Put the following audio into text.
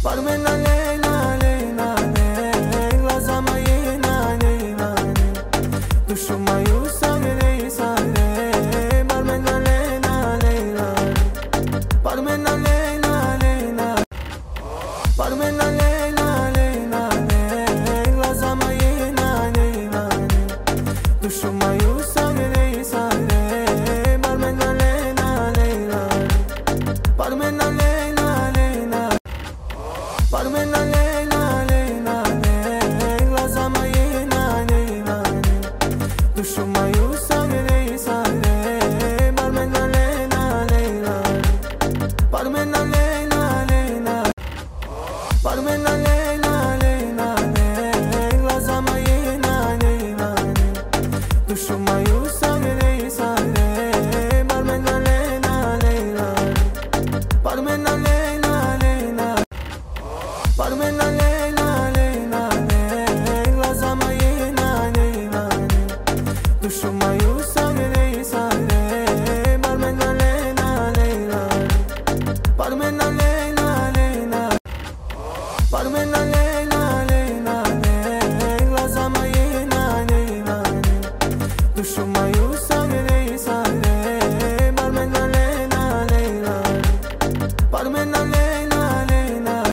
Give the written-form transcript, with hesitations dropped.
Barmena lena lena la zamayena lena Dushuma usagre sale Barmena lena lena Barmena lena lena Barmena lena lena la zamayena lena Dushuma usagre sale Barmena lena lena Barmena lena lena Barmena lena lena la zamayena lena Dushuma usagre sale Barmena lena lena Barmena lena lena Barmena lena lena la zamayena lena Dushuma usagre sale Barmena lena lena Barmena lena lena Barmena lena lena la zamayena lena Dushuma usagre sale Barmena lena lena Barmena lena lena Barmena lena lena la zamayena lena Dushuma usagre